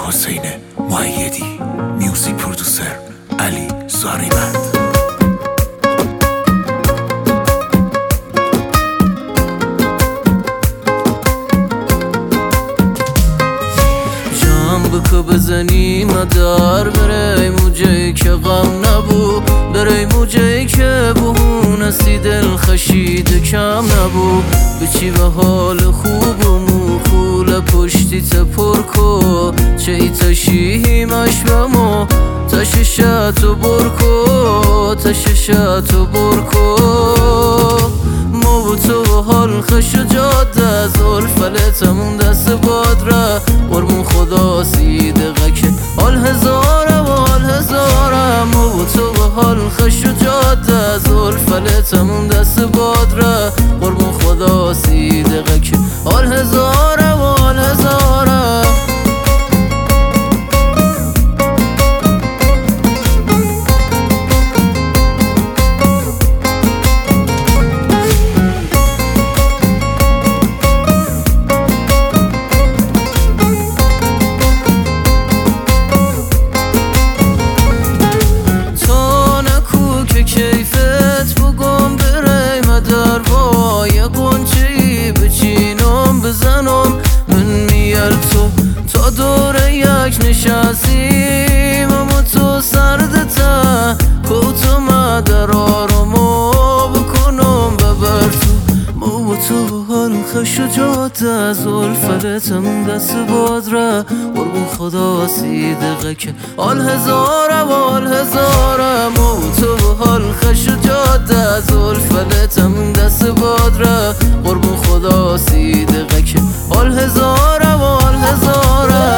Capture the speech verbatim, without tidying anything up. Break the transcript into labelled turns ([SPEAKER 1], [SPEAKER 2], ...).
[SPEAKER 1] حسین مؤیدی، میوزیک پرودوسر علی زاریمند.
[SPEAKER 2] بکو بزنیم در بره موجه که غم نبو، بره موجه که بهون سی دل خشید کم نبو. بچی به حال خوب و مو خول پشتی تپر کو، چه ای تشیهیمش بمو تششتو برکو، تششتو برکو. مو تو حال خش و جاده زلفلتمون دست بادره، قربون خدا سی دقیقه که حال هزاره و حال هزاره. مو تو به حال خش و جاده زلفلتمون دست بادره، قربون خدا سی دقیقه که حال هزاره و حال هزاره. نشستیم اما تو سردته کوتو مدر آرامو بکنم ببر تو. مو تو حال خش و جاده زلفلتمون دست بادره، قربون خدا سی دقیقه که حال هزاره و حال هزاره. مو تو حال خش و جاده زلفلتمون دست بادره، قربون خدا سی دقیقه که حال هزاره و حال هزاره.